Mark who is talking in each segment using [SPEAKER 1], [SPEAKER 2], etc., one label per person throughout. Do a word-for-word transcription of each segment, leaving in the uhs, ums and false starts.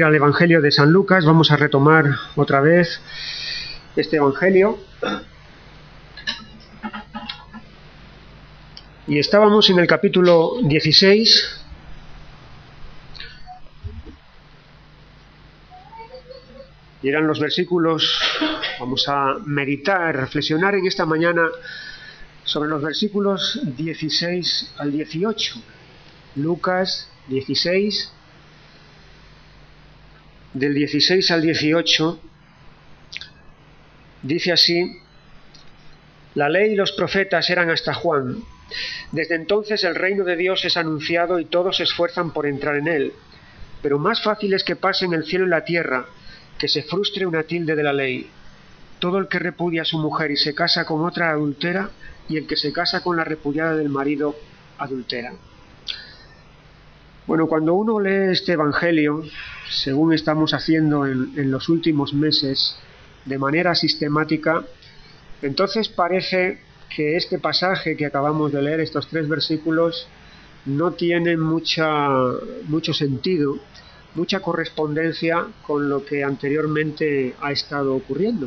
[SPEAKER 1] Al Evangelio de San Lucas, vamos a retomar otra vez este Evangelio. Y estábamos en el capítulo dieciséis. Y eran los versículos, vamos a meditar, reflexionar en esta mañana sobre los versículos dieciséis al dieciocho. Lucas dieciséis, del dieciséis al dieciocho, dice así: la ley y los profetas eran hasta Juan. Desde entonces el reino de Dios es anunciado y todos se esfuerzan por entrar en él. Pero más fácil es que pasen el cielo y la tierra, que se frustre una tilde de la ley. Todo el que repudia a su mujer y se casa con otra adultera, y el que se casa con la repudiada del marido adultera. Bueno, cuando uno lee este Evangelio, según estamos haciendo en, en los últimos meses, de manera sistemática, entonces parece que este pasaje que acabamos de leer, estos tres versículos, no tienen mucha, mucho sentido, mucha correspondencia con lo que anteriormente ha estado ocurriendo.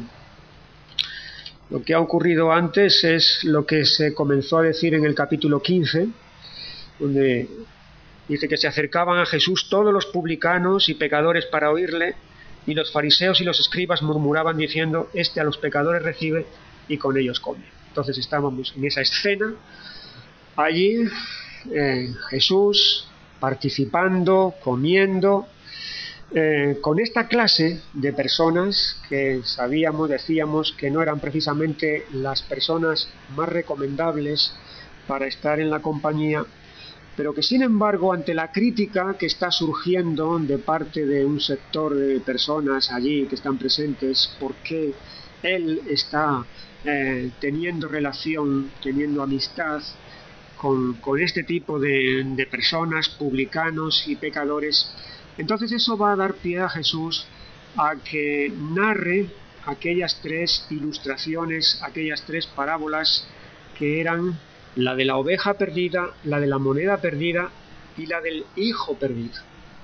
[SPEAKER 1] Lo que ha ocurrido antes es lo que se comenzó a decir en el capítulo quince, donde dice que se acercaban a Jesús todos los publicanos y pecadores para oírle, y los fariseos y los escribas murmuraban diciendo: este a los pecadores recibe y con ellos come. Entonces estábamos en esa escena, allí eh, Jesús participando, comiendo, eh, con esta clase de personas que sabíamos, decíamos, que no eran precisamente las personas más recomendables para estar en la compañía, pero que sin embargo, ante la crítica que está surgiendo de parte de un sector de personas allí que están presentes, ¿por qué él está eh, teniendo relación, teniendo amistad con, con este tipo de, de personas, publicanos y pecadores? Entonces eso va a dar pie a Jesús a que narre aquellas tres ilustraciones, aquellas tres parábolas que eran la de la oveja perdida, la de la moneda perdida y la del hijo perdido.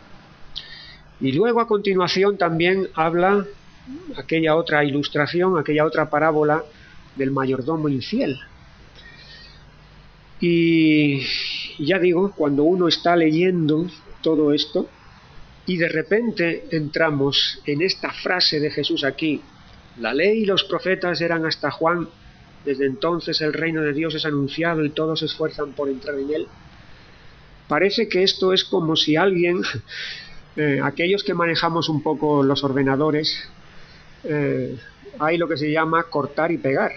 [SPEAKER 1] Y luego a continuación también habla aquella otra ilustración, aquella otra parábola del mayordomo infiel. Y ya digo, cuando uno está leyendo todo esto y de repente entramos en esta frase de Jesús aquí: la ley y los profetas eran hasta Juan. Desde entonces el reino de Dios es anunciado y todos se esfuerzan por entrar en él. Parece que esto es como si alguien, eh, aquellos que manejamos un poco los ordenadores, eh, hay lo que se llama cortar y pegar.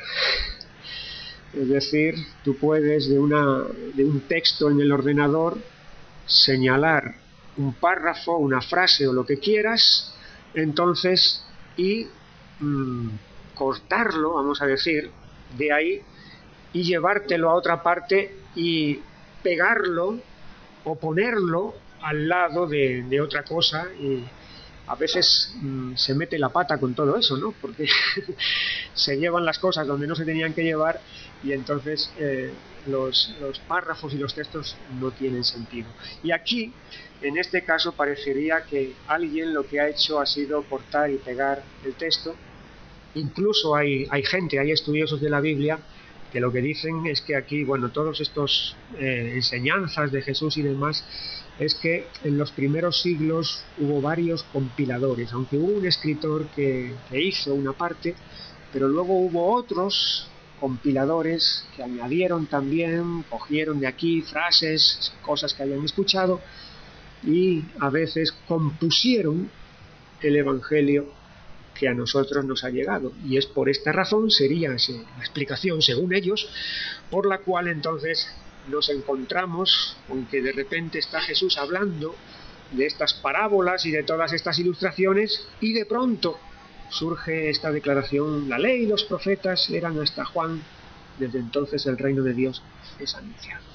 [SPEAKER 1] Es decir, tú puedes de, una, de un texto en el ordenador señalar un párrafo, una frase o lo que quieras, entonces, y mmm, cortarlo, vamos a decir, de ahí, y llevártelo a otra parte y pegarlo o ponerlo al lado de, de otra cosa, y a veces mmm, se mete la pata con todo eso, ¿no? Porque se llevan las cosas donde no se tenían que llevar y entonces eh, los, los párrafos y los textos no tienen sentido. Y aquí, en este caso, parecería que alguien lo que ha hecho ha sido cortar y pegar el texto. Incluso hay, hay gente, hay estudiosos de la Biblia que lo que dicen es que aquí, bueno, todos estos eh, enseñanzas de Jesús y demás, es que en los primeros siglos hubo varios compiladores, aunque hubo un escritor que, que hizo una parte, pero luego hubo otros compiladores que añadieron también, cogieron de aquí frases, cosas que habían escuchado, y a veces compusieron el Evangelio que a nosotros nos ha llegado, y es por esta razón, sería la explicación según ellos, por la cual entonces nos encontramos con que de repente está Jesús hablando de estas parábolas y de todas estas ilustraciones, y de pronto surge esta declaración: la ley y los profetas eran hasta Juan, desde entonces el reino de Dios es anunciado.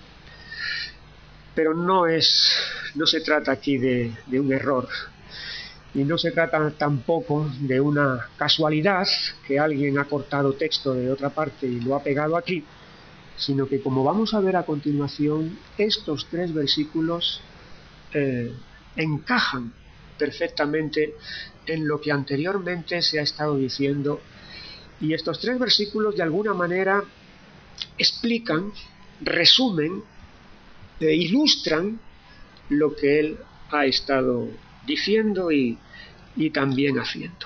[SPEAKER 1] Pero no es, no se trata aquí de, de un error, y no se trata tampoco de una casualidad que alguien ha cortado texto de otra parte y lo ha pegado aquí, sino que, como vamos a ver a continuación, estos tres versículos eh, encajan perfectamente en lo que anteriormente se ha estado diciendo, y estos tres versículos de alguna manera explican, resumen e ilustran lo que él ha estado diciendo y, y también haciendo.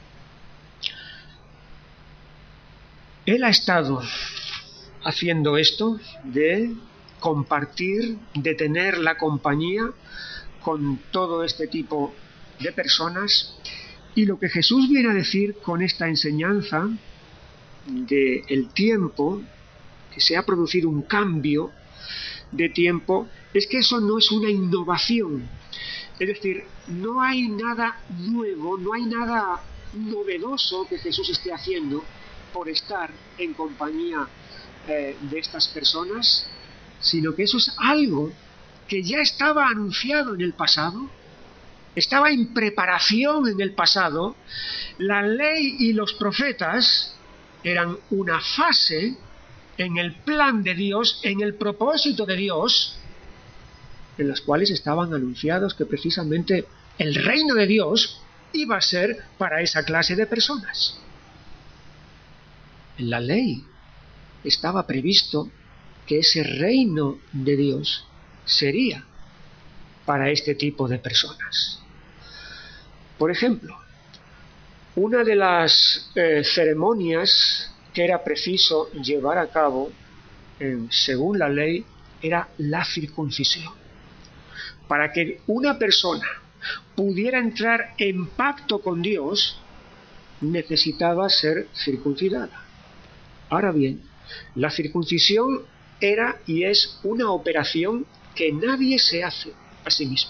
[SPEAKER 1] Él ha estado haciendo esto de compartir, de tener la compañía con todo este tipo de personas, y lo que Jesús viene a decir con esta enseñanza del tiempo, que se ha producido un cambio de tiempo, es que eso no es una innovación. Es decir, no hay nada nuevo, no hay nada novedoso que Jesús esté haciendo por estar en compañía eh, de estas personas, sino que eso es algo que ya estaba anunciado en el pasado, estaba en preparación en el pasado. La ley y los profetas eran una fase en el plan de Dios, en el propósito de Dios, en las cuales estaban anunciados que precisamente el reino de Dios iba a ser para esa clase de personas. En la ley estaba previsto que ese reino de Dios sería para este tipo de personas. Por ejemplo, una de las eh, ceremonias que era preciso llevar a cabo, eh, según la ley, era la circuncisión. Para que una persona pudiera entrar en pacto con Dios, necesitaba ser circuncidada. Ahora bien, la circuncisión era y es una operación que nadie se hace a sí mismo.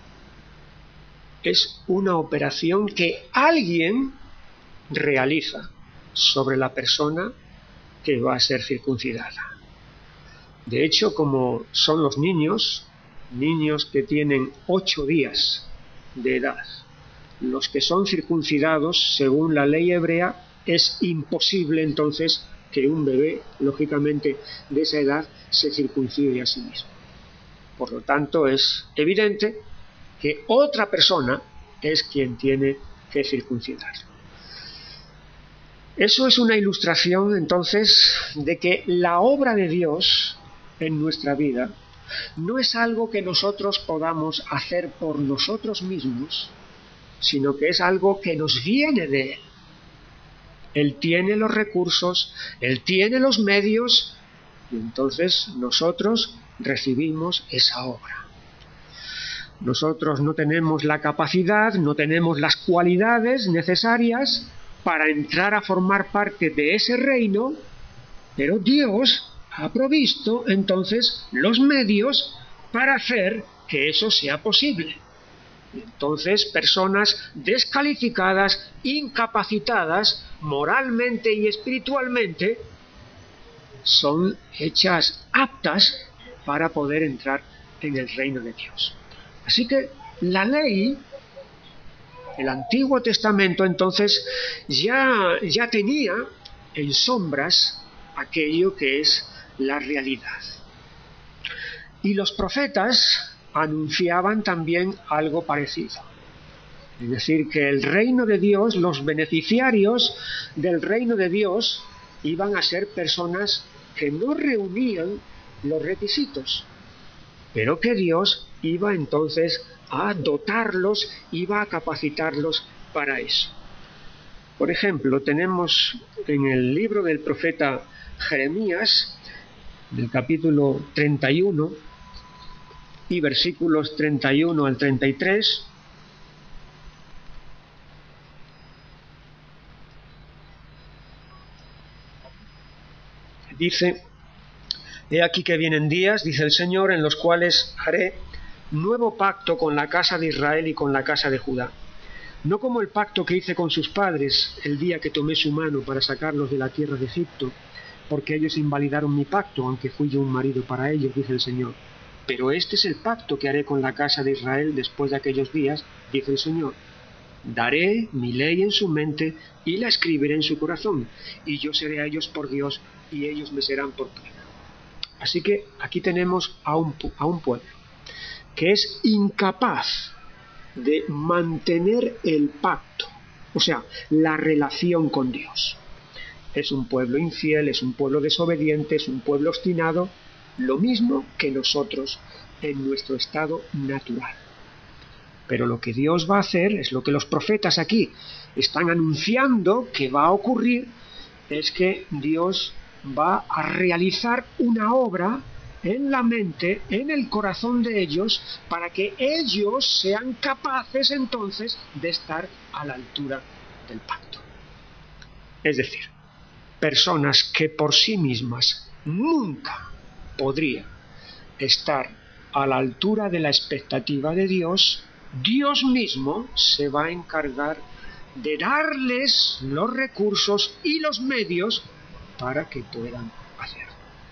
[SPEAKER 1] Es una operación que alguien realiza sobre la persona que va a ser circuncidada. De hecho, como son los niños, niños que tienen ocho días de edad, los que son circuncidados, según la ley hebrea, es imposible entonces que un bebé, lógicamente, de esa edad se circuncide a sí mismo. Por lo tanto, es evidente que otra persona es quien tiene que circuncidar. Eso es una ilustración, entonces, de que la obra de Dios en nuestra vida no es algo que nosotros podamos hacer por nosotros mismos, sino que es algo que nos viene de Él. Él tiene los recursos, Él tiene los medios, y entonces nosotros recibimos esa obra. Nosotros no tenemos la capacidad, no tenemos las cualidades necesarias para entrar a formar parte de ese reino, pero Dios ha provisto entonces los medios para hacer que eso sea posible. Entonces, personas descalificadas, incapacitadas, moralmente y espiritualmente, son hechas aptas para poder entrar en el reino de Dios. Así que la ley, el Antiguo Testamento, entonces, ya, ya tenía en sombras aquello que es la realidad. Y los profetas anunciaban también algo parecido. Es decir, que el reino de Dios, los beneficiarios del reino de Dios, iban a ser personas que no reunían los requisitos, pero que Dios iba entonces a dotarlos, iba a capacitarlos para eso. Por ejemplo, tenemos en el libro del profeta Jeremías, del capítulo treinta y uno, y versículos treinta y uno al treinta y tres, dice: He aquí que vienen días, dice el Señor, en los cuales haré nuevo pacto con la casa de Israel y con la casa de Judá. No como el pacto que hice con sus padres el día que tomé su mano para sacarlos de la tierra de Egipto, porque ellos invalidaron mi pacto, aunque fui yo un marido para ellos, dice el Señor. Pero este es el pacto que haré con la casa de Israel después de aquellos días, dice el Señor. Daré mi ley en su mente y la escribiré en su corazón, y yo seré a ellos por Dios y ellos me serán por pueblo. Así que aquí tenemos a un, a un pueblo que es incapaz de mantener el pacto, o sea, la relación con Dios. Es un pueblo infiel, es un pueblo desobediente, es un pueblo obstinado, lo mismo que nosotros en nuestro estado natural. Pero lo que Dios va a hacer, es lo que los profetas aquí están anunciando que va a ocurrir, es que Dios va a realizar una obra en la mente, en el corazón de ellos, para que ellos sean capaces entonces de estar a la altura del pacto. Es decir, personas que por sí mismas nunca podrían estar a la altura de la expectativa de Dios, Dios mismo se va a encargar de darles los recursos y los medios para que puedan hacerlo.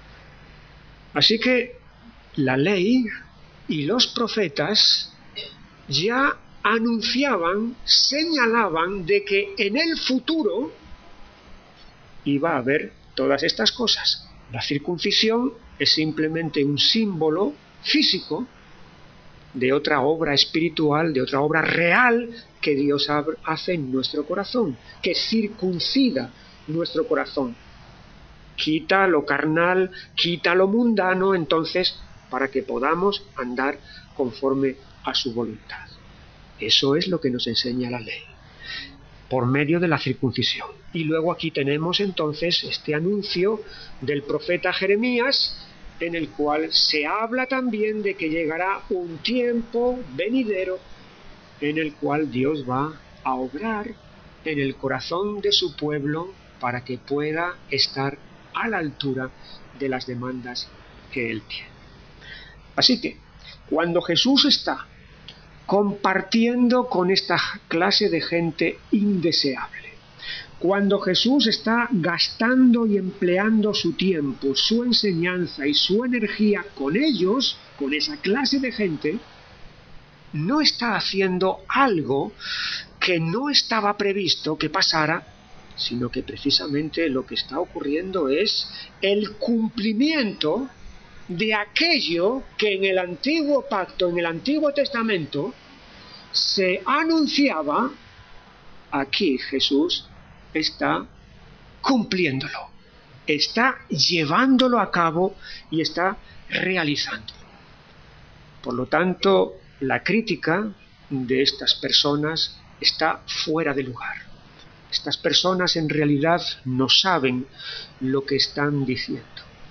[SPEAKER 1] Así que la ley y los profetas ya anunciaban, señalaban de que en el futuro iba a haber todas estas cosas. La circuncisión es simplemente un símbolo físico de otra obra espiritual, de otra obra real que Dios hace en nuestro corazón, que circuncida nuestro corazón. Quita lo carnal, quita lo mundano, entonces, para que podamos andar conforme a su voluntad. Eso es lo que nos enseña la ley, por medio de la circuncisión. Y luego aquí tenemos entonces este anuncio del profeta Jeremías, en el cual se habla también de que llegará un tiempo venidero en el cual Dios va a obrar en el corazón de su pueblo para que pueda estar a la altura de las demandas que él tiene. Así que, cuando Jesús está compartiendo con esta clase de gente indeseable, cuando Jesús está gastando y empleando su tiempo, su enseñanza y su energía con ellos, con esa clase de gente, no está haciendo algo que no estaba previsto que pasara, sino que precisamente lo que está ocurriendo es el cumplimiento de aquello que en el antiguo pacto, en el Antiguo Testamento, se anunciaba. Aquí Jesús está cumpliéndolo, está llevándolo a cabo y está realizándolo. Por lo tanto, la crítica de estas personas está fuera de lugar. Estas personas en realidad no saben lo que están diciendo.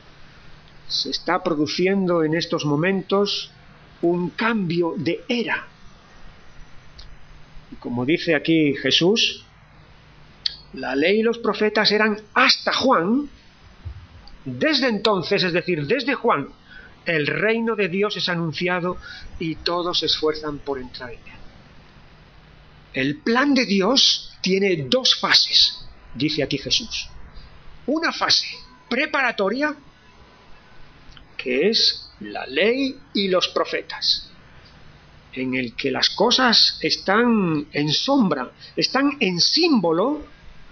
[SPEAKER 1] Se está produciendo en estos momentos un cambio de era. Y como dice aquí Jesús, la ley y los profetas eran hasta Juan. Desde entonces, es decir, desde Juan, el reino de Dios es anunciado y todos se esfuerzan por entrar en él. El plan de Dios tiene dos fases, dice aquí Jesús. Una fase preparatoria, que es la ley y los profetas, en el que las cosas están en sombra, están en símbolo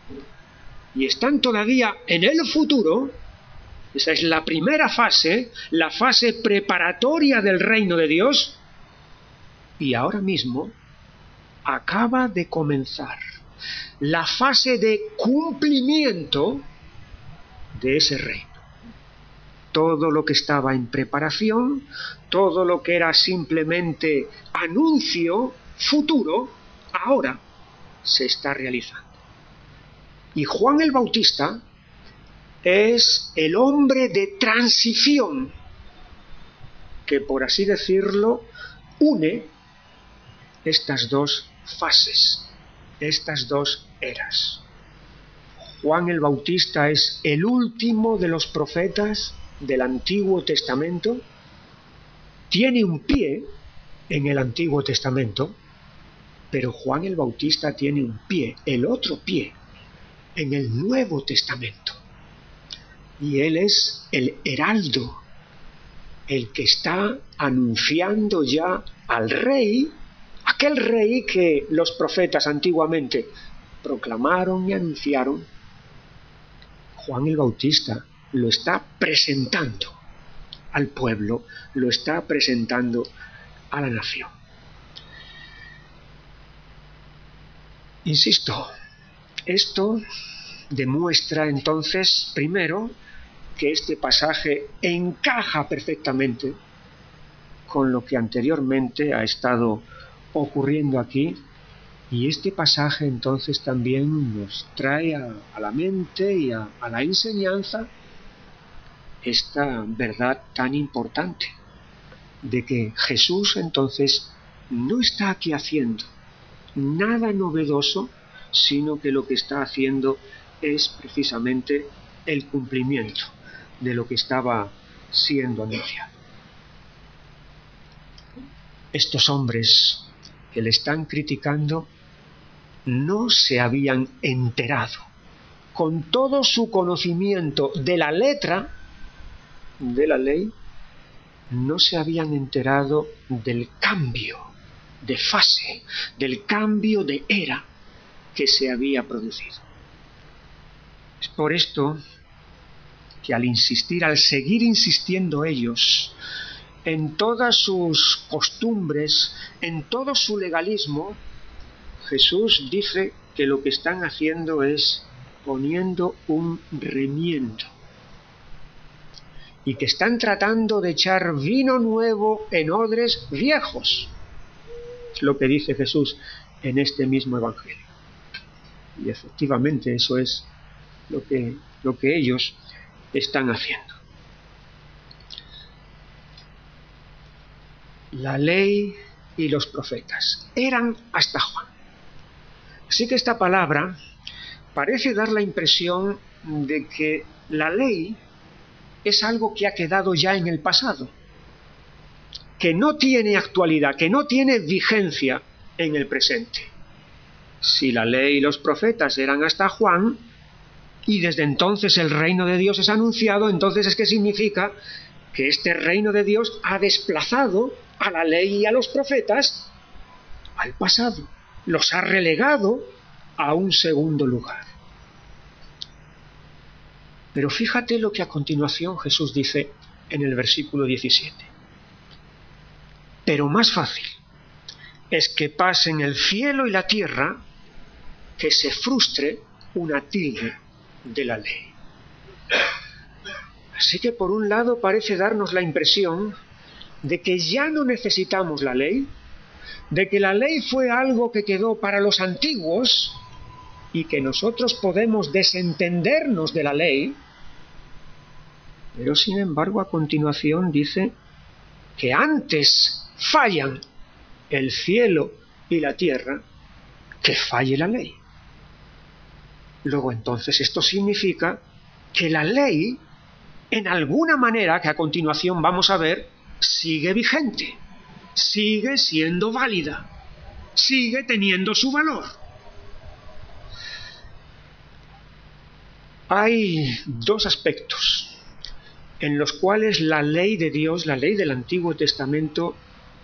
[SPEAKER 1] y están todavía en el futuro. Esa es la primera fase, la fase preparatoria del reino de Dios, y ahora mismo acaba de comenzar la fase de cumplimiento de ese reino. Todo lo que estaba en preparación, todo lo que era simplemente anuncio futuro, ahora se está realizando. Y Juan el Bautista es el hombre de transición que, por así decirlo, une estas dos fases, estas dos eras. Juan el Bautista es el último de los profetas del Antiguo Testamento, tiene un pie en el Antiguo Testamento, pero Juan el Bautista tiene un pie, el otro pie, en el Nuevo Testamento. Y él es el heraldo, el que está anunciando ya al rey, aquel rey que los profetas antiguamente proclamaron y anunciaron. Juan el Bautista lo está presentando al pueblo, lo está presentando a la nación. Insisto, esto demuestra entonces, primero, que este pasaje encaja perfectamente con lo que anteriormente ha estado ocurriendo aquí, y este pasaje entonces también nos trae a, a la mente y a, a la enseñanza esta verdad tan importante, de que Jesús entonces no está aquí haciendo nada novedoso, sino que lo que está haciendo es precisamente el cumplimiento de lo que estaba siendo anunciado. Estos hombres que le están criticando no se habían enterado, con todo su conocimiento de la letra de la ley, no se habían enterado del cambio de fase, del cambio de era que se había producido. Es por esto que al insistir, al seguir insistiendo ellos en todas sus costumbres, en todo su legalismo, Jesús dice que lo que están haciendo es poniendo un remiendo y que están tratando de echar vino nuevo en odres viejos. Es lo que dice Jesús en este mismo Evangelio. Y efectivamente eso es lo que, lo que ellos están haciendo. La ley y los profetas eran hasta Juan. Así que esta palabra parece dar la impresión de que la ley es algo que ha quedado ya en el pasado, que no tiene actualidad, que no tiene vigencia en el presente. Si la ley y los profetas eran hasta Juan, y desde entonces el reino de Dios es anunciado, entonces es que significa que este reino de Dios ha desplazado a la ley y a los profetas al pasado, los ha relegado a un segundo lugar. Pero fíjate lo que a continuación Jesús dice en el versículo diecisiete. Pero más fácil es que pasen el cielo y la tierra que se frustre una tilde de la ley. Así que por un lado parece darnos la impresión de que ya no necesitamos la ley, de que la ley fue algo que quedó para los antiguos y que nosotros podemos desentendernos de la ley, pero sin embargo a continuación dice que antes fallan el cielo y la tierra que falle la ley. Luego entonces esto significa que la ley, en alguna manera, que a continuación vamos a ver, sigue vigente, sigue siendo válida, sigue teniendo su valor. Hay dos aspectos en los cuales la ley de Dios, la ley del Antiguo Testamento,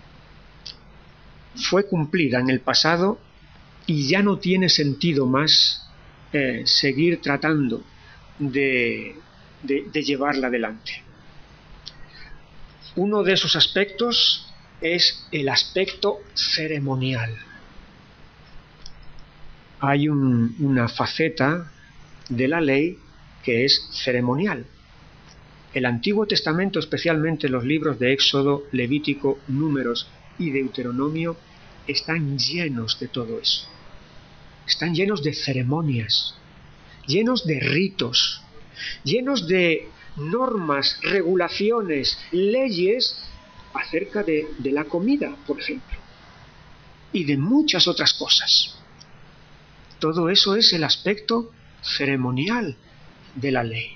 [SPEAKER 1] fue cumplida en el pasado y ya no tiene sentido más eh, seguir tratando de, de, de llevarla adelante. Uno de esos aspectos es el aspecto ceremonial. Hay un, una faceta de la ley que es ceremonial. El Antiguo Testamento, especialmente los libros de Éxodo, Levítico, Números y Deuteronomio, están llenos de todo eso. Están llenos de ceremonias, llenos de ritos, llenos de normas, regulaciones, leyes acerca de, de la comida, por ejemplo, y de muchas otras cosas. Todo eso es el aspecto ceremonial de la ley.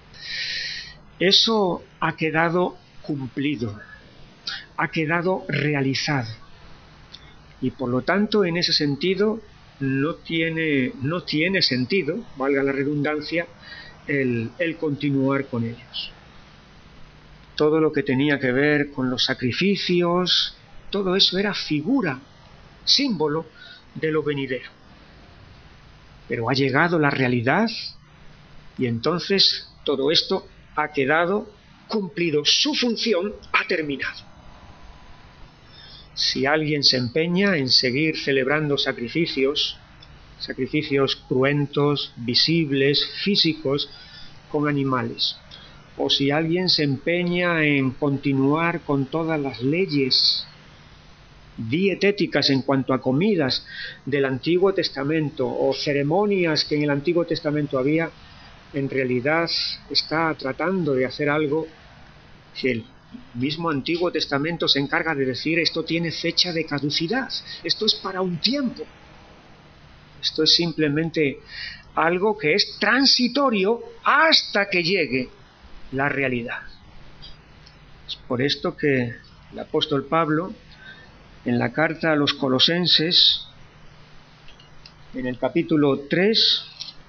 [SPEAKER 1] Eso ha quedado cumplido, ha quedado realizado, y por lo tanto, en ese sentido, no tiene, no tiene sentido, valga la redundancia, el, el continuar con ellos. Todo lo que tenía que ver con los sacrificios, todo eso era figura, símbolo de lo venidero. Pero ha llegado la realidad y entonces todo esto ha quedado cumplido, su función ha terminado. Si alguien se empeña en seguir celebrando sacrificios sacrificios cruentos, visibles, físicos, con animales. O si alguien se empeña en continuar con todas las leyes dietéticas en cuanto a comidas del Antiguo Testamento o ceremonias que en el Antiguo Testamento había, en realidad está tratando de hacer algo que el mismo Antiguo Testamento se encarga de decir: esto tiene fecha de caducidad, esto es para un tiempo, esto es simplemente algo que es transitorio hasta que llegue la realidad. Es por esto que el apóstol Pablo, en la carta a los Colosenses, en el capítulo tres,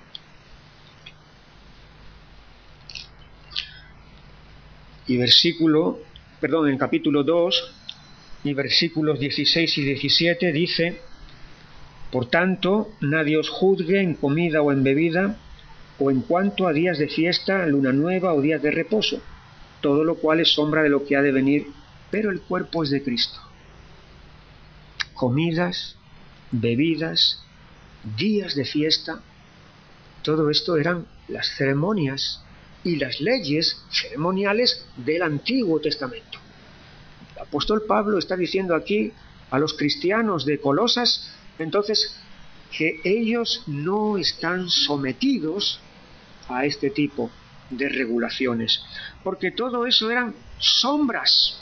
[SPEAKER 1] y versículo, perdón, en el capítulo dos, y versículos dieciséis y diecisiete, dice: por tanto, nadie os juzgue en comida o en bebida, o en cuanto a días de fiesta, luna nueva o días de reposo, todo lo cual es sombra de lo que ha de venir, pero el cuerpo es de Cristo. Comidas, bebidas, días de fiesta, todo esto eran las ceremonias y las leyes ceremoniales del Antiguo Testamento. El apóstol Pablo está diciendo aquí a los cristianos de Colosas, entonces, que ellos no están sometidos a este tipo de regulaciones, porque todo eso eran sombras.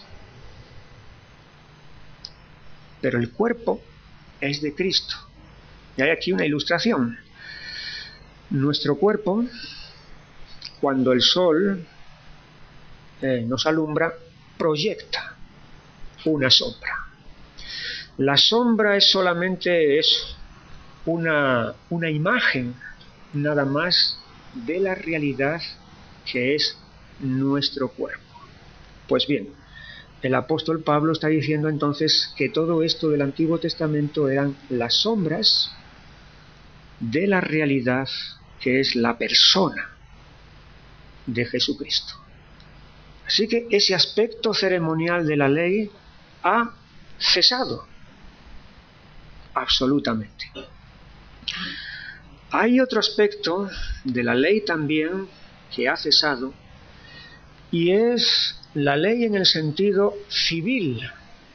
[SPEAKER 1] Pero el cuerpo es de Cristo. Y hay aquí una ilustración. Nuestro cuerpo, cuando el sol eh, nos alumbra, proyecta una sombra. La sombra es solamente es una, una imagen, nada más, de la realidad que es nuestro cuerpo. Pues bien, el apóstol Pablo está diciendo entonces que todo esto del Antiguo Testamento eran las sombras de la realidad que es la persona de Jesucristo. Así que ese aspecto ceremonial de la ley ha cesado absolutamente. Hay otro aspecto de la ley también que ha cesado, y es la ley en el sentido civil.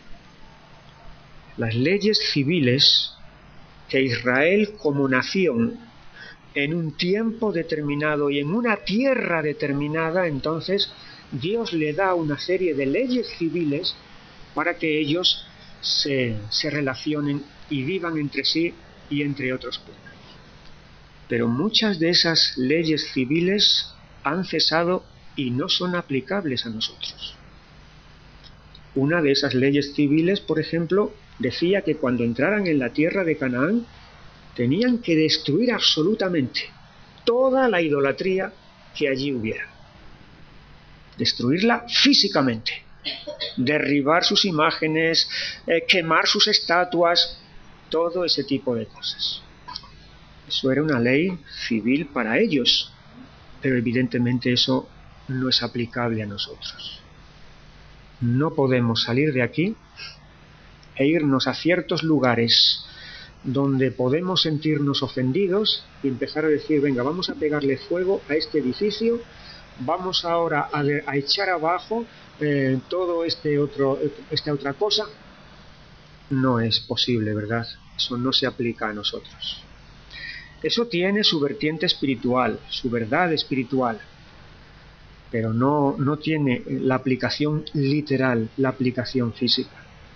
[SPEAKER 1] Las leyes civiles que Israel como nación, en un tiempo determinado y en una tierra determinada, entonces Dios le da una serie de leyes civiles para que ellos se, se relacionen y vivan entre sí y entre otros pueblos. Pero muchas de esas leyes civiles han cesado y no son aplicables a nosotros. Una de esas leyes civiles, por ejemplo, decía que cuando entraran en la tierra de Canaán tenían que destruir absolutamente toda la idolatría que allí hubiera. Destruirla físicamente, derribar sus imágenes, eh, quemar sus estatuas, todo ese tipo de cosas. Eso era una ley civil para ellos, pero evidentemente eso no es aplicable a nosotros. No podemos salir de aquí e irnos a ciertos lugares donde podemos sentirnos ofendidos y empezar a decir: venga, vamos a pegarle fuego a este edificio, vamos ahora a, a echar abajo eh, todo este otro, esta otra cosa. No es posible, ¿verdad? Eso no se aplica a nosotros. Eso tiene su vertiente espiritual, su verdad espiritual, pero no, no tiene la aplicación literal, la aplicación física.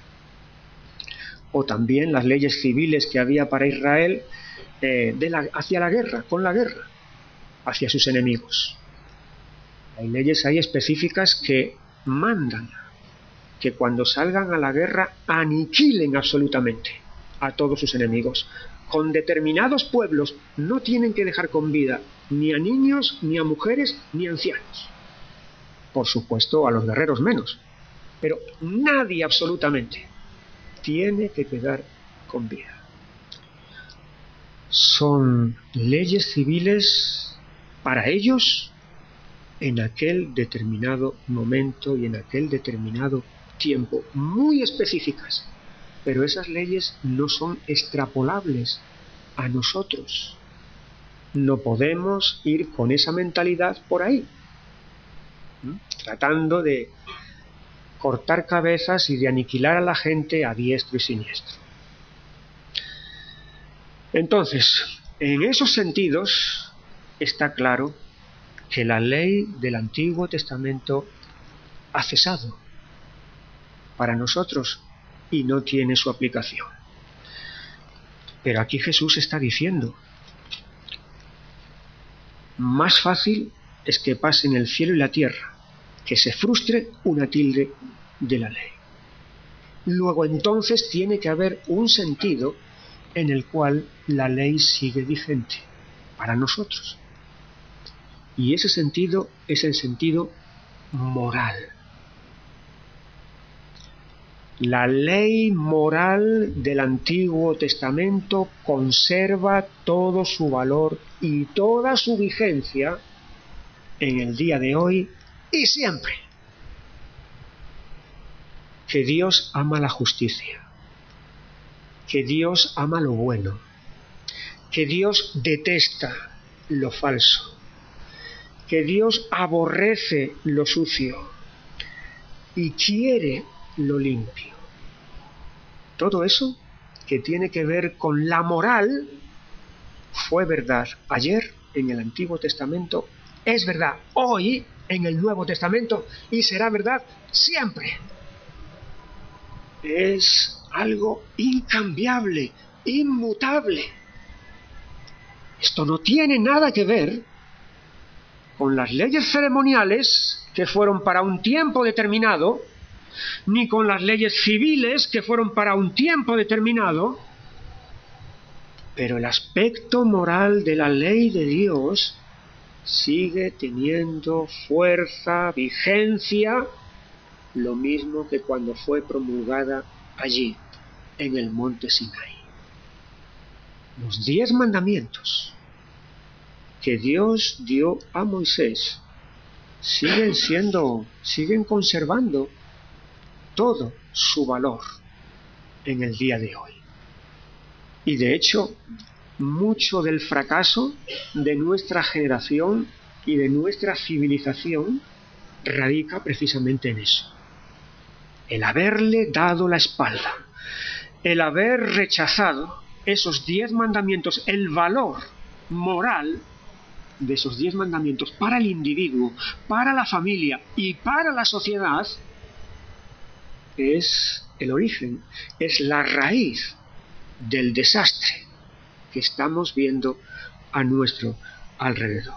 [SPEAKER 1] O también las leyes civiles que había para Israel eh, de la, hacia la guerra, con la guerra, hacia sus enemigos. Hay leyes ahí específicas que mandan que cuando salgan a la guerra aniquilen absolutamente a todos sus enemigos. Con determinados pueblos no tienen que dejar con vida ni a niños, ni a mujeres, ni a ancianos. Por supuesto, a los guerreros menos. Pero nadie absolutamente tiene que quedar con vida. Son leyes civiles para ellos en aquel determinado momento y en aquel determinado tiempo, muy específicas, pero esas leyes no son extrapolables a nosotros. No podemos ir con esa mentalidad por ahí, ¿Mm? tratando de cortar cabezas y de aniquilar a la gente a diestro y siniestro. Entonces, en esos sentidos está claro que la ley del Antiguo Testamento ha cesado para nosotros y no tiene su aplicación. Pero aquí Jesús está diciendo, más fácil es que pasen el cielo y la tierra, que se frustre una tilde de la ley. Luego entonces tiene que haber un sentido en el cual la ley sigue vigente para nosotros. Y ese sentido es el sentido moral. La ley moral del Antiguo Testamento conserva todo su valor y toda su vigencia en el día de hoy y siempre. Que Dios ama la justicia, que Dios ama lo bueno, que Dios detesta lo falso, que Dios aborrece lo sucio y quiere lo limpio. Todo eso que tiene que ver con la moral fue verdad ayer en el Antiguo Testamento, es verdad hoy en el Nuevo Testamento y será verdad siempre. Es algo incambiable, inmutable. Esto no tiene nada que ver con las leyes ceremoniales que fueron para un tiempo determinado, ni con las leyes civiles que fueron para un tiempo determinado, pero el aspecto moral de la ley de Dios sigue teniendo fuerza, vigencia, lo mismo que cuando fue promulgada allí, en el monte Sinaí. Los diez mandamientos que Dios dio a Moisés siguen siendo, siguen conservando todo su valor en el día de hoy. Y de hecho, mucho del fracaso de nuestra generación y de nuestra civilización radica precisamente en eso. El haberle dado la espalda, el haber rechazado esos diez mandamientos, el valor moral de esos diez mandamientos para el individuo, para la familia y para la sociedad, es el origen, es la raíz del desastre que estamos viendo a nuestro alrededor.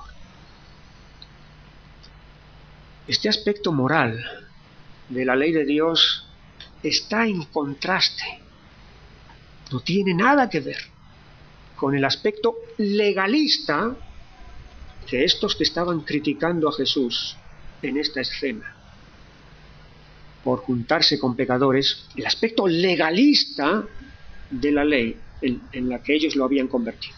[SPEAKER 1] Este aspecto moral de la ley de Dios está en contraste, no tiene nada que ver con el aspecto legalista que estos que estaban criticando a Jesús en esta escena por juntarse con pecadores, el aspecto legalista de la ley en, en la que ellos lo habían convertido.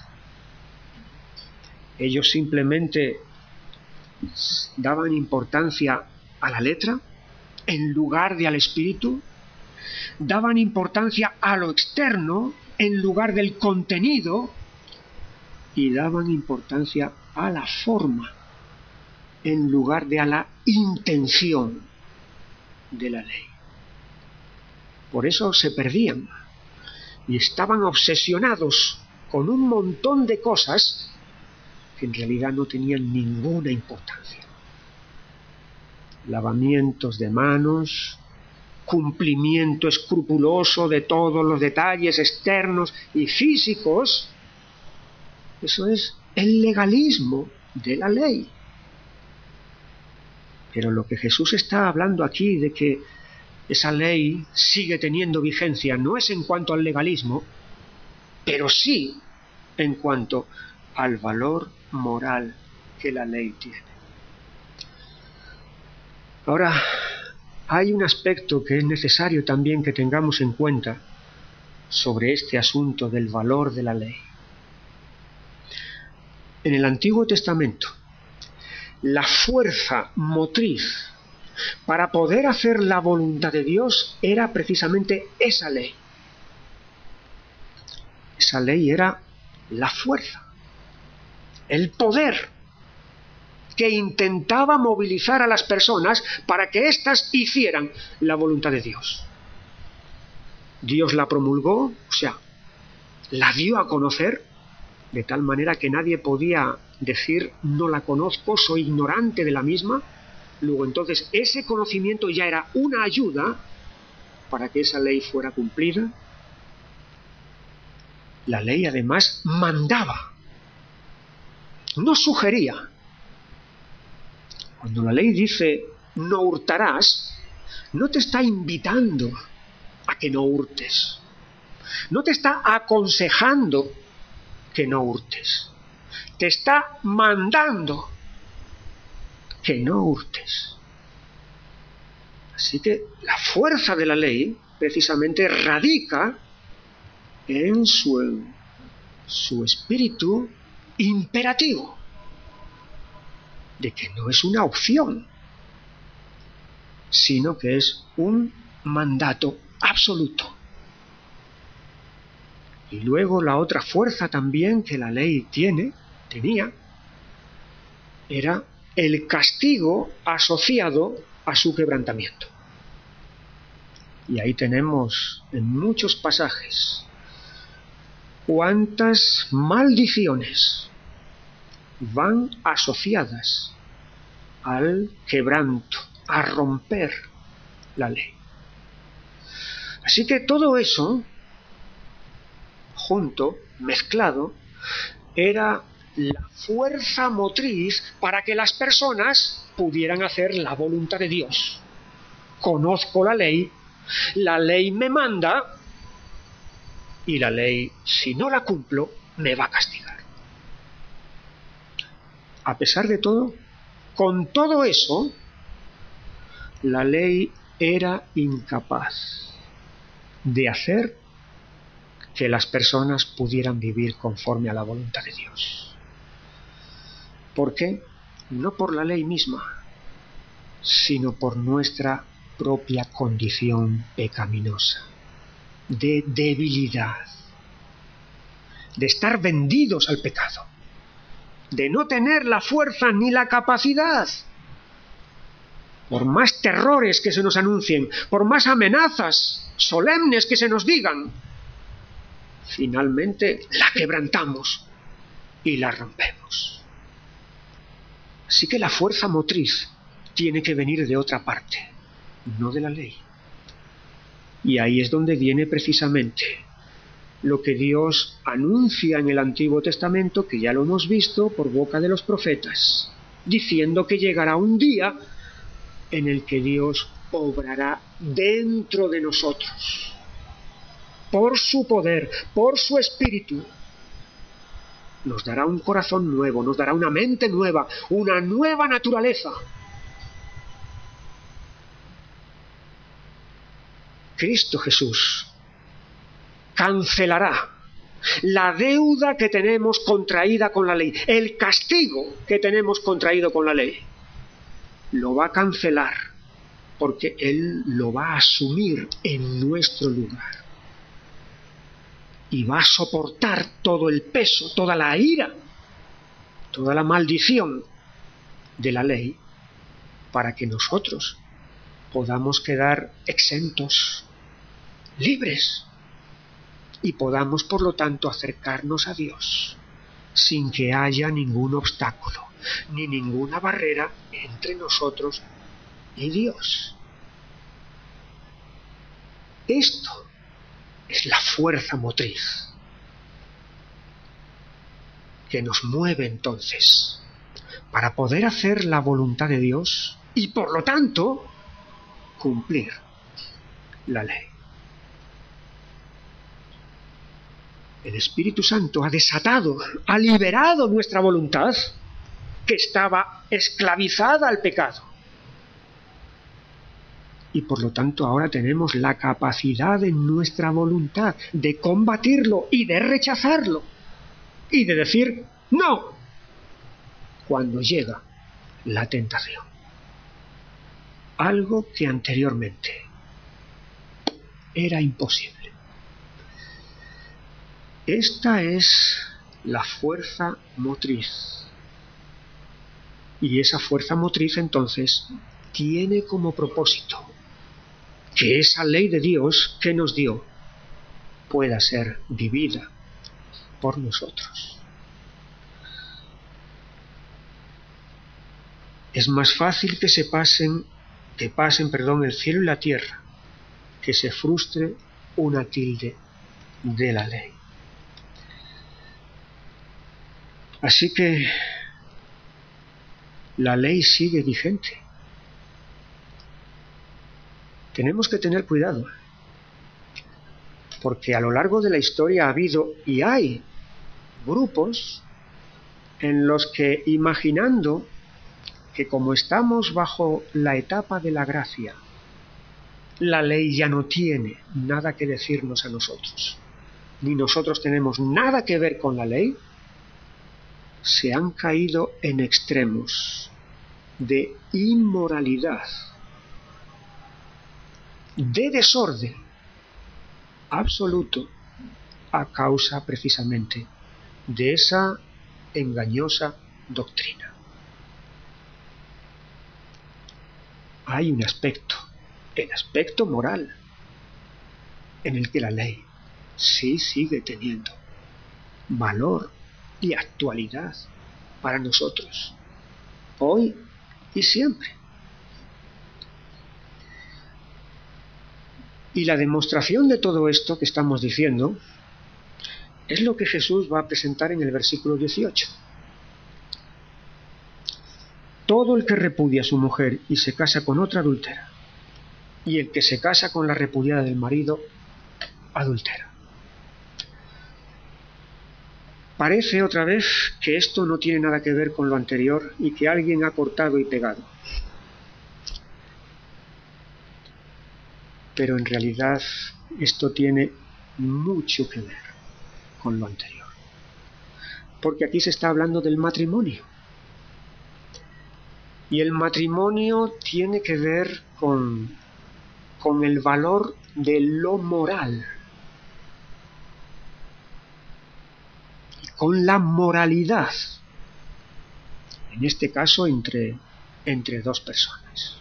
[SPEAKER 1] Ellos simplemente daban importancia a la letra en lugar de al espíritu, daban importancia a lo externo en lugar del contenido y daban importancia a la forma en lugar de a la intención de la ley. Por eso se perdían y estaban obsesionados con un montón de cosas que en realidad no tenían ninguna importancia. Lavamientos de manos, cumplimiento escrupuloso de todos los detalles externos y físicos, eso es el legalismo de la ley. Pero lo que Jesús está hablando aquí de que esa ley sigue teniendo vigencia no es en cuanto al legalismo, pero sí en cuanto al valor moral que la ley tiene. Ahora, hay un aspecto que es necesario también que tengamos en cuenta sobre este asunto del valor de la ley. En el Antiguo Testamento, la fuerza motriz para poder hacer la voluntad de Dios era precisamente esa ley. Esa ley era la fuerza, el poder que intentaba movilizar a las personas para que éstas hicieran la voluntad de Dios. Dios la promulgó, o sea, la dio a conocer, de tal manera que nadie podía decir no la conozco, soy ignorante de la misma. Luego entonces ese conocimiento ya era una ayuda para que esa ley fuera cumplida. La ley además mandaba, no sugería. Cuando la ley dice no hurtarás, no te está invitando a que no hurtes. No te está aconsejando que no hurtes. Te está mandando que no hurtes. Así que la fuerza de la ley precisamente radica en su, su espíritu imperativo, de que no es una opción, sino que es un mandato absoluto. Y luego la otra fuerza también que la ley tiene, tenía, era el castigo asociado a su quebrantamiento. Y ahí tenemos en muchos pasajes cuántas maldiciones van asociadas al quebranto, a romper la ley. Así que todo eso, junto, mezclado, era la fuerza motriz para que las personas pudieran hacer la voluntad de Dios. Conozco la ley, la ley me manda, y la ley, si no la cumplo, me va a castigar. A pesar de todo, con todo eso, la ley era incapaz de hacer que las personas pudieran vivir conforme a la voluntad de Dios. ¿Por qué? No por la ley misma, sino por nuestra propia condición pecaminosa, de debilidad, de estar vendidos al pecado, de no tener la fuerza ni la capacidad. Por más terrores que se nos anuncien, por más amenazas solemnes que se nos digan, finalmente la quebrantamos y la rompemos. Así que la fuerza motriz tiene que venir de otra parte, no de la ley. Y ahí es donde viene precisamente lo que Dios anuncia en el Antiguo Testamento, que ya lo hemos visto por boca de los profetas, diciendo que llegará un día en el que Dios obrará dentro de nosotros, por su poder, por su espíritu. Nos dará un corazón nuevo, nos dará una mente nueva, una nueva naturaleza. Cristo Jesús cancelará la deuda que tenemos contraída con la ley, el castigo que tenemos contraído con la ley. Lo va a cancelar, porque Él lo va a asumir en nuestro lugar. Y va a soportar todo el peso, toda la ira, toda la maldición de la ley, para que nosotros podamos quedar exentos, libres, y podamos, por lo tanto, acercarnos a Dios sin que haya ningún obstáculo, ni ninguna barrera entre nosotros y Dios. Esto es la fuerza motriz que nos mueve entonces para poder hacer la voluntad de Dios y, por lo tanto, cumplir la ley. El Espíritu Santo ha desatado, ha liberado nuestra voluntad, que estaba esclavizada al pecado. Y por lo tanto ahora tenemos la capacidad en nuestra voluntad de combatirlo y de rechazarlo y de decir no cuando llega la tentación. Algo que anteriormente era imposible. Esta es la fuerza motriz. Y esa fuerza motriz entonces tiene como propósito que esa ley de Dios que nos dio pueda ser vivida por nosotros. Es más fácil que se pasen, que pasen, perdón, el cielo y la tierra, que se frustre una tilde de la ley. Así que la ley sigue vigente. Tenemos que tener cuidado, porque a lo largo de la historia ha habido y hay grupos en los que, imaginando que como estamos bajo la etapa de la gracia, la ley ya no tiene nada que decirnos a nosotros, ni nosotros tenemos nada que ver con la ley, se han caído en extremos de inmoralidad, de desorden absoluto, a causa precisamente de esa engañosa doctrina. Hay un aspecto, el aspecto moral, en el que la ley sí sigue teniendo valor y actualidad para nosotros, hoy y siempre. Y la demostración de todo esto que estamos diciendo es lo que Jesús va a presentar en el versículo dieciocho. Todo el que repudia a su mujer y se casa con otra adultera, y el que se casa con la repudiada del marido adultera. Parece otra vez que esto no tiene nada que ver con lo anterior y que alguien ha cortado y pegado. Pero en realidad esto tiene mucho que ver con lo anterior. Porque aquí se está hablando del matrimonio. Y el matrimonio tiene que ver con, con el valor de lo moral. Y con la moralidad. En este caso entre, entre dos personas.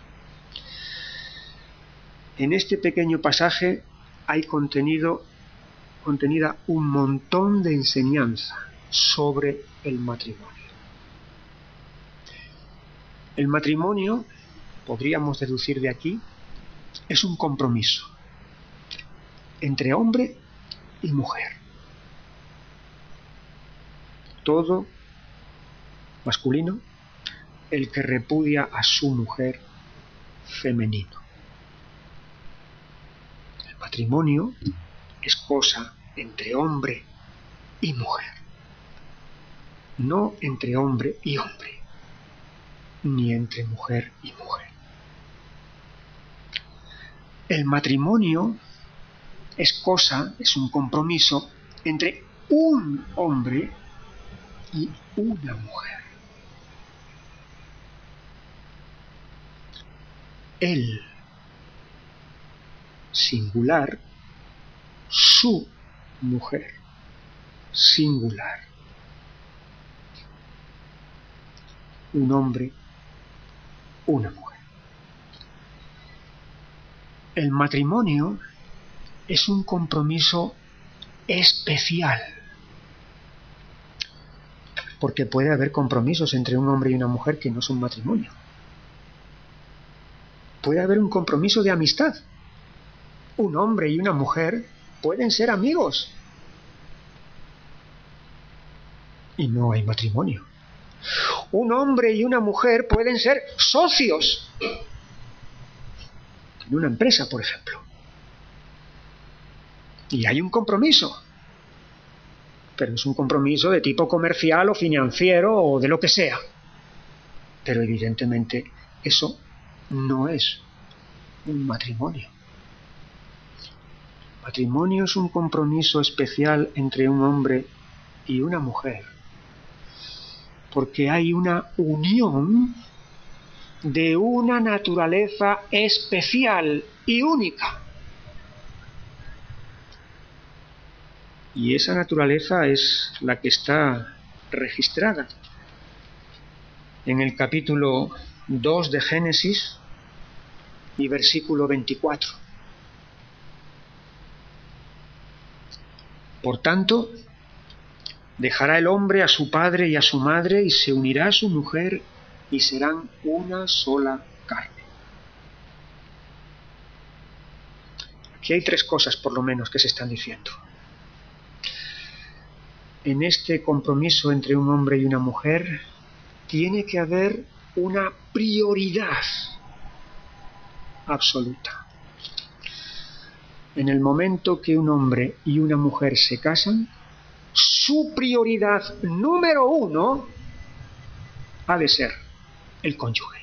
[SPEAKER 1] En este pequeño pasaje hay contenido, contenida un montón de enseñanza sobre el matrimonio. El matrimonio, podríamos deducir de aquí, es un compromiso entre hombre y mujer. Todo masculino, el que repudia a su mujer femenino. El matrimonio es cosa entre hombre y mujer, no entre hombre y hombre, ni entre mujer y mujer. El matrimonio es cosa, es un compromiso entre un hombre y una mujer. Él, singular, su mujer, singular. Un hombre, una mujer. El matrimonio es un compromiso especial, porque puede haber compromisos entre un hombre y una mujer que no son matrimonio. Puede haber un compromiso de amistad. Un hombre y una mujer pueden ser amigos. Y no hay matrimonio. Un hombre y una mujer pueden ser socios en una empresa, por ejemplo. Y hay un compromiso. Pero es un compromiso de tipo comercial o financiero o de lo que sea. Pero evidentemente eso no es un matrimonio. El matrimonio es un compromiso especial entre un hombre y una mujer, porque hay una unión de una naturaleza especial y única. Y esa naturaleza es la que está registrada en el capítulo dos de Génesis y versículo veinticuatro. Por tanto, dejará el hombre a su padre y a su madre y se unirá a su mujer y serán una sola carne. Aquí hay tres cosas por lo menos que se están diciendo. En este compromiso entre un hombre y una mujer tiene que haber una prioridad absoluta. En el momento que un hombre y una mujer se casan, su prioridad número uno ha de ser el cónyuge.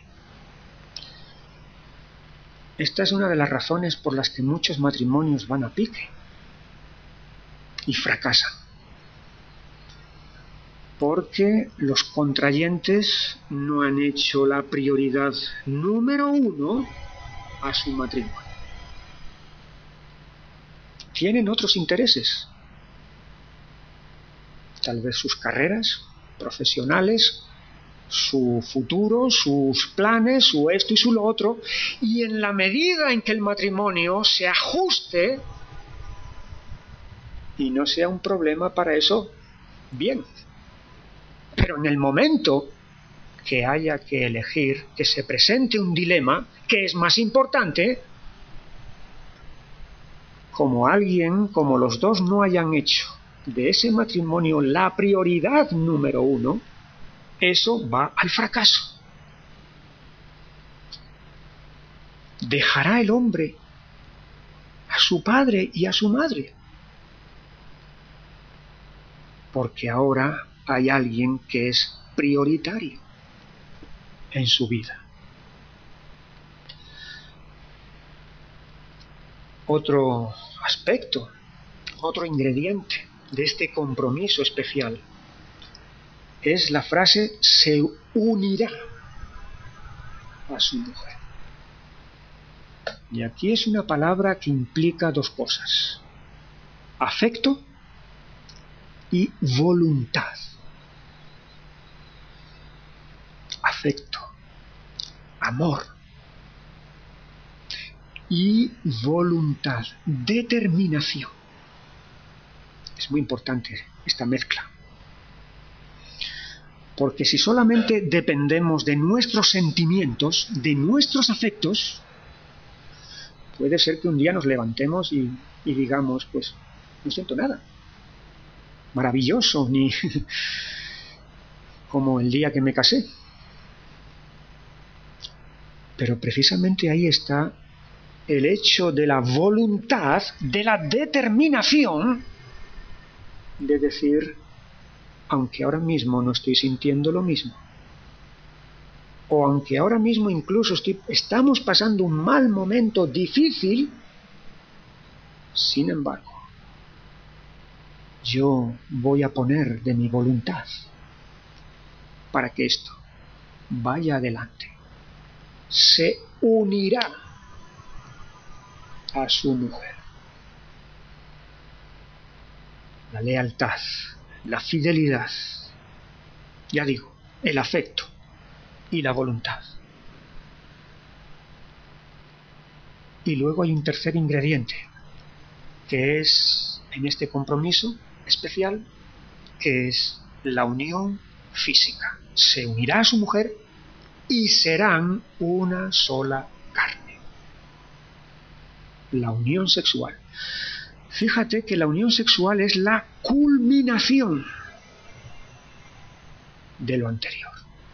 [SPEAKER 1] Esta es una de las razones por las que muchos matrimonios van a pique y fracasan. Porque los contrayentes no han hecho la prioridad número uno a su matrimonio. Tienen otros intereses. Tal vez sus carreras profesionales, su futuro, sus planes, su esto y su lo otro. Y en la medida en que el matrimonio se ajuste y no sea un problema para eso, bien. Pero en el momento que haya que elegir, que se presente un dilema, ¿qué es más importante? Como alguien, como los dos no hayan hecho de ese matrimonio la prioridad número uno, eso va al fracaso. Dejará el hombre a su padre y a su madre, porque ahora hay alguien que es prioritario en su vida. Otro aspecto, otro ingrediente de este compromiso especial es la frase se unirá a su mujer. Y aquí es una palabra que implica dos cosas: afecto y voluntad. Afecto, amor y voluntad, determinación. Es muy importante esta mezcla. Porque si solamente dependemos de nuestros sentimientos, de nuestros afectos, puede ser que un día nos levantemos y, y digamos, pues, no siento nada. Maravilloso, ni como el día que me casé. Pero precisamente ahí está el hecho de la voluntad, de la determinación de decir, aunque ahora mismo no estoy sintiendo lo mismo, o aunque ahora mismo incluso estoy, estamos pasando un mal momento difícil, sin embargo, yo voy a poner de mi voluntad para que esto vaya adelante. Se unirá a su mujer. La lealtad, la fidelidad, ya digo, el afecto y la voluntad. Y luego hay un tercer ingrediente, que es en este compromiso especial, que es la unión física. Se unirá a su mujer y serán una sola carne. La unión sexual. Fíjate que la unión sexual es la culminación de lo anterior.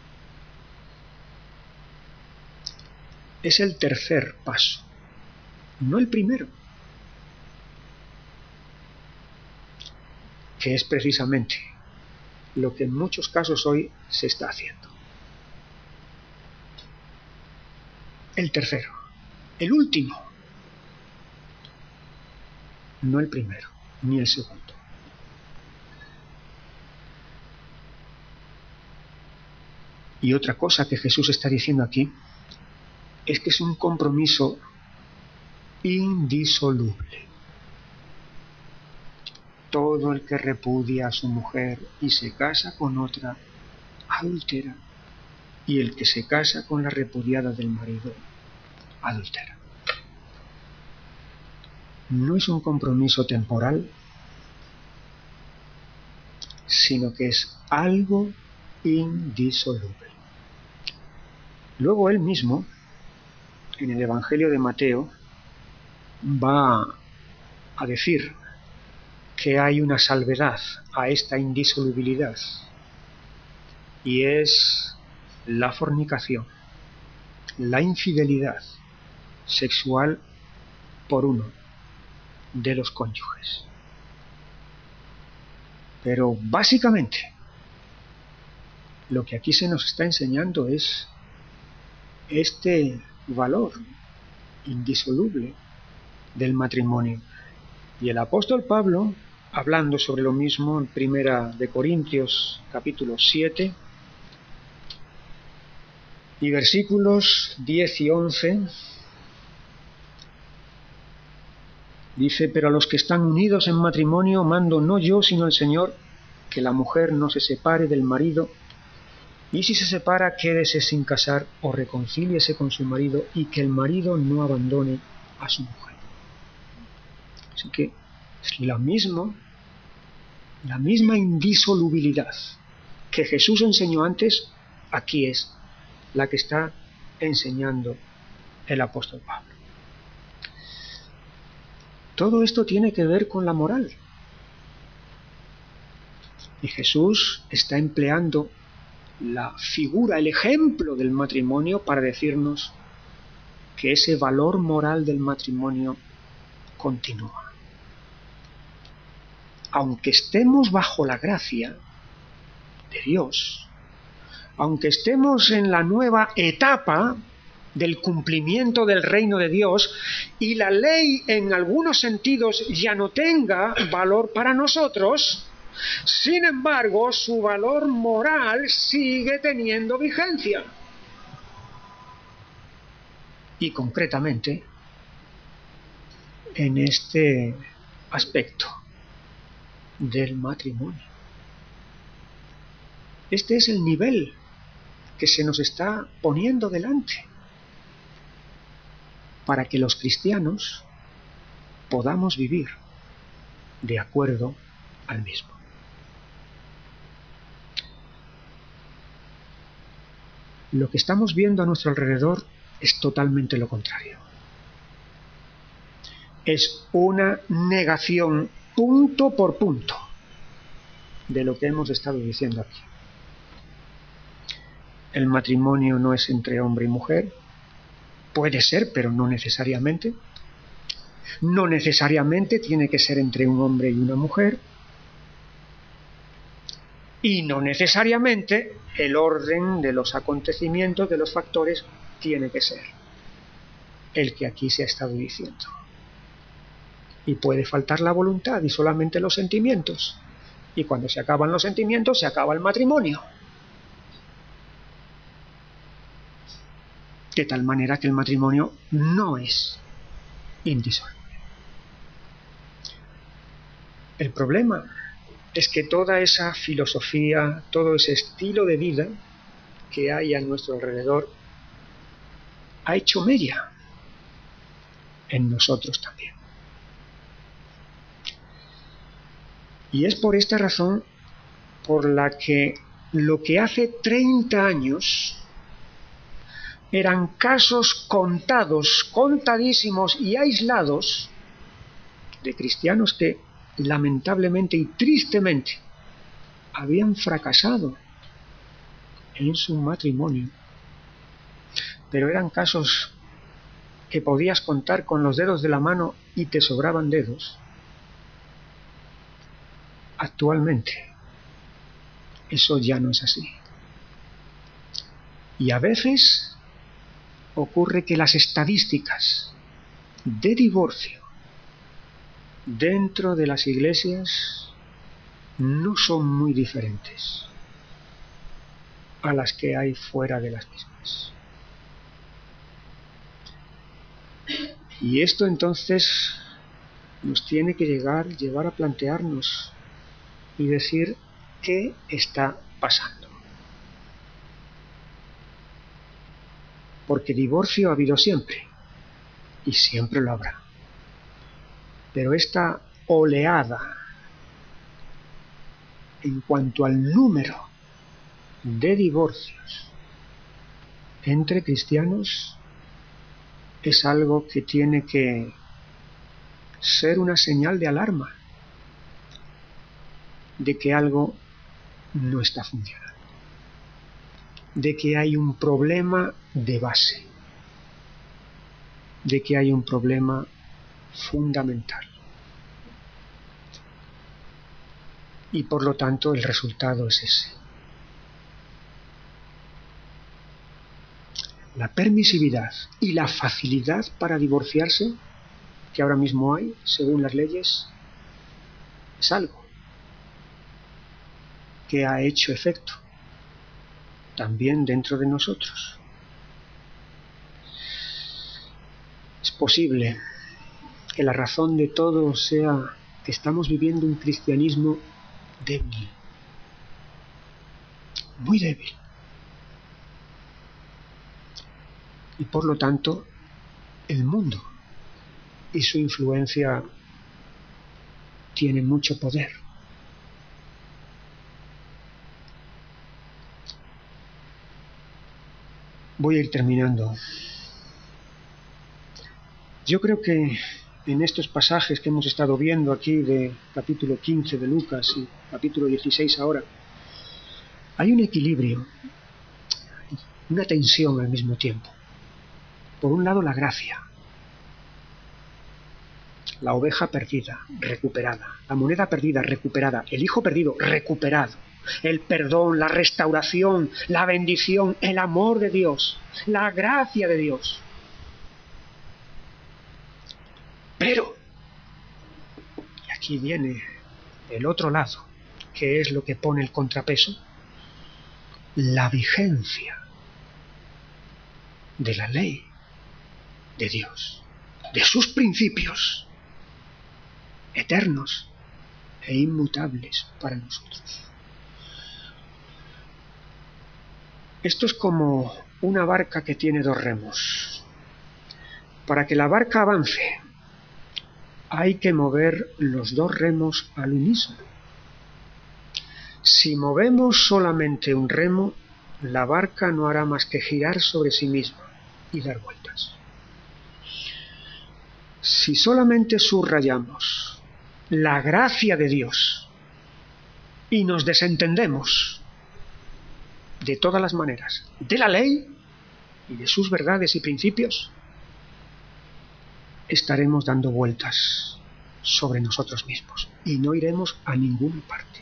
[SPEAKER 1] Es el tercer paso, no el primero, que es precisamente lo que en muchos casos hoy se está haciendo. El tercero, el último, no el primero, ni el segundo. Y otra cosa que Jesús está diciendo aquí es que es un compromiso indisoluble. todo el que repudia a su mujer y se casa con otra, adultera, y el que se casa con la repudiada del marido, adultera. No es un compromiso temporal, sino que es algo indisoluble. Luego él mismo, en el Evangelio de Mateo, va a decir que hay una salvedad a esta indisolubilidad, y es la fornicación, la infidelidad sexual por uno de los cónyuges. Pero básicamente lo que aquí se nos está enseñando es este valor indisoluble del matrimonio. Y el apóstol Pablo, hablando sobre lo mismo en Primera de Corintios capítulo siete y versículos diez y once, dice: pero a los que están unidos en matrimonio mando no yo sino el Señor, que la mujer no se separe del marido, y si se separa, quédese sin casar o reconcíliese con su marido, y que el marido no abandone a su mujer. Así que es lo mismo, la misma indisolubilidad que Jesús enseñó antes, aquí es la que está enseñando el apóstol Pablo. Todo esto tiene que ver con la moral. Y Jesús está empleando la figura, el ejemplo del matrimonio para decirnos que ese valor moral del matrimonio continúa. Aunque estemos bajo la gracia de Dios, aunque estemos en la nueva etapa del cumplimiento del reino de Dios y la ley en algunos sentidos ya no tenga valor para nosotros, sin embargo su valor moral sigue teniendo vigencia. Y concretamente en este aspecto del matrimonio. Este es el nivel que se nos está poniendo delante para que los cristianos podamos vivir de acuerdo al mismo. Lo que estamos viendo a nuestro alrededor es totalmente lo contrario. Es una negación punto por punto de lo que hemos estado diciendo aquí. El matrimonio no es entre hombre y mujer. Puede ser, pero no necesariamente. No necesariamente tiene que ser entre un hombre y una mujer. Y no necesariamente el orden de los acontecimientos, de los factores, tiene que ser el que aquí se ha estado diciendo. Y puede faltar la voluntad y solamente los sentimientos. Y cuando se acaban los sentimientos, se acaba el matrimonio. De tal manera que el matrimonio no es indisoluble. El problema es que toda esa filosofía, todo ese estilo de vida que hay a nuestro alrededor, ha hecho mella en nosotros también. Y es por esta razón por la que lo que hace treinta años eran casos contados, contadísimos y aislados de cristianos que lamentablemente y tristemente habían fracasado en su matrimonio, pero eran casos que podías contar con los dedos de la mano y te sobraban dedos. Actualmente eso ya no es así. Y a veces ocurre que las estadísticas de divorcio dentro de las iglesias no son muy diferentes a las que hay fuera de las mismas. Y esto entonces nos tiene que llegar, llevar a plantearnos y decir qué está pasando. Porque divorcio ha habido siempre y siempre lo habrá. Pero esta oleada en cuanto al número de divorcios entre cristianos es algo que tiene que ser una señal de alarma de que algo no está funcionando, de que hay un problema de base, de que hay un problema fundamental. Y por lo tanto el resultado es ese. La permisividad y la facilidad para divorciarse que ahora mismo hay, según las leyes, es algo que ha hecho efecto también dentro de nosotros. Es posible que la razón de todo sea que estamos viviendo un cristianismo débil, muy débil. Y por lo tanto, el mundo y su influencia tienen mucho poder. Voy a ir terminando. Yo creo que en estos pasajes que hemos estado viendo aquí de capítulo quince de Lucas y capítulo dieciséis ahora, hay un equilibrio, una tensión al mismo tiempo. Por un lado, la gracia, la oveja perdida, recuperada, la moneda perdida, recuperada, el hijo perdido, recuperado, el perdón, la restauración, la bendición, el amor de Dios, la gracia de Dios. Pero, y aquí viene el otro lado, que es lo que pone el contrapeso, la vigencia de la ley de Dios, de sus principios eternos e inmutables para nosotros. Esto es como una barca que tiene dos remos. Para que la barca avance, hay que mover los dos remos al unísono. Si movemos solamente un remo, la barca no hará más que girar sobre sí misma y dar vueltas. Si solamente subrayamos la gracia de Dios y nos desentendemos de todas las maneras de la ley y de sus verdades y principios, estaremos dando vueltas sobre nosotros mismos y no iremos a ninguna parte.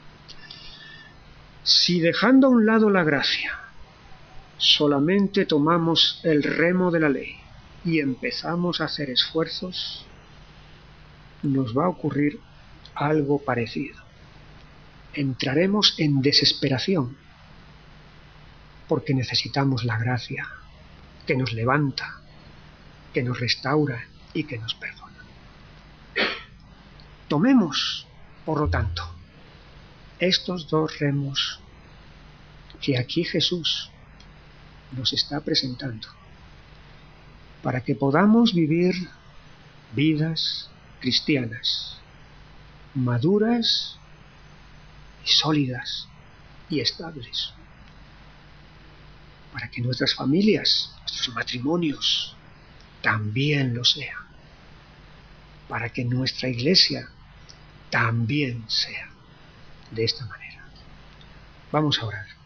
[SPEAKER 1] Si dejando a un lado la gracia, solamente tomamos el remo de la ley y empezamos a hacer esfuerzos, nos va a ocurrir algo parecido. Entraremos en desesperación porque necesitamos la gracia que nos levanta, que nos restaura y que nos perdona. Tomemos, por lo tanto, estos dos remos que aquí Jesús nos está presentando para que podamos vivir vidas cristianas maduras y sólidas y estables, para que nuestras familias, nuestros matrimonios también lo sean, para que nuestra iglesia también sea de esta manera. Vamos a orar.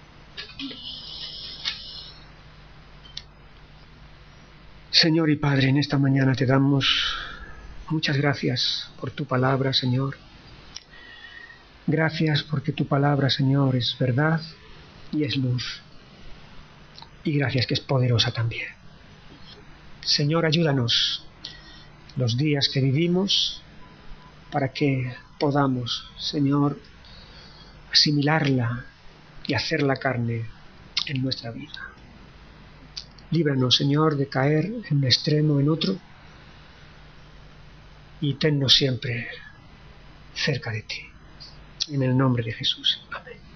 [SPEAKER 1] Señor y Padre, en esta mañana te damos muchas gracias por tu palabra, Señor. Gracias porque tu palabra, Señor, es verdad y es luz. Y gracias que es poderosa también. Señor, ayúdanos los días que vivimos para que podamos, Señor, asimilarla y hacerla carne en nuestra vida. Líbranos, Señor, de caer en un extremo o en otro, y tennos siempre cerca de ti. En el nombre de Jesús. Amén.